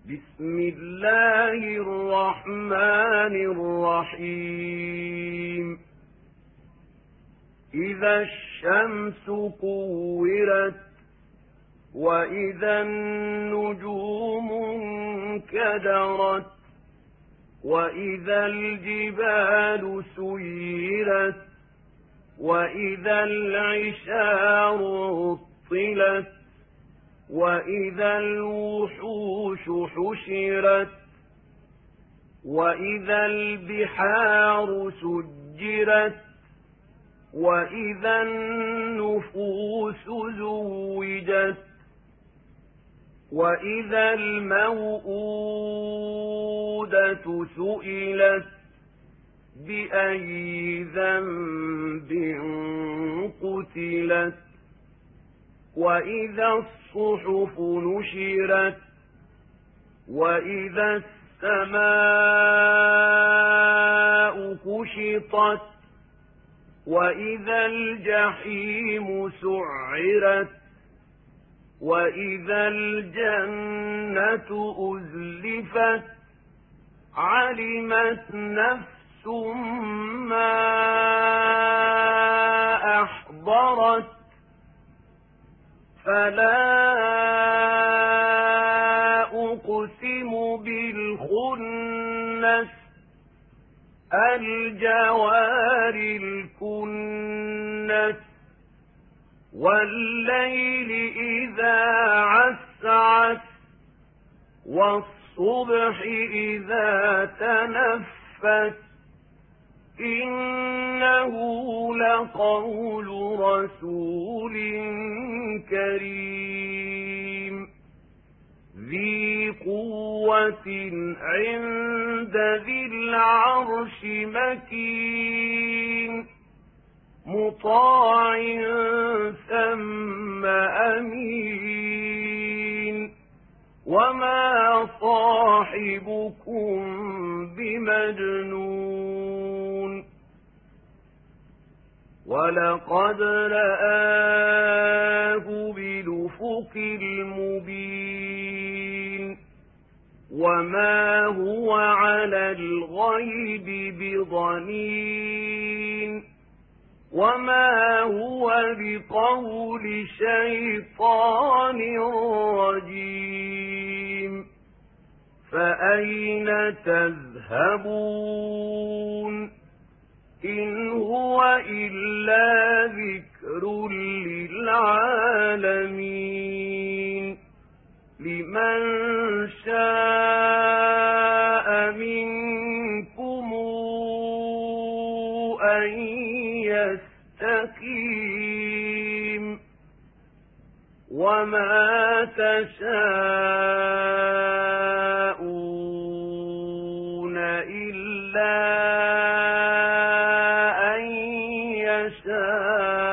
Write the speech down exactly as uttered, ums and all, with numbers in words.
بسم الله الرحمن الرحيم إذا الشمس كورت وإذا النجوم انكدرت وإذا الجبال سيرت وإذا العشار عطلت وإذا الوحوش حشرت وإذا البحار سجرت وإذا النفوس زوجت وإذا الموءودة سئلت بأي ذنب قتلت وإذا الصحف نشرت وإذا السماء كشطت وإذا الجحيم سعرت وإذا الجنة أزلفت علمت نفس ما أحضرت فلا أقسم بالخنس الجوار الكنس والليل إذا عسعس والصبح إذا تنفس إنه لقول رسول كريم ذي قوة عند ذي العرش مكين مطاع ثم أمين وما صاحبكم بمجنون ولقد رآه بالأفق المبين وما هو على الغيب بضنين وما هو بقول شيطان رجيم فأين تذهبون إن هو إلا ذكر للعالمين لمن شاء منكم أن يستقيم وما تشاءون إلا أن يشاء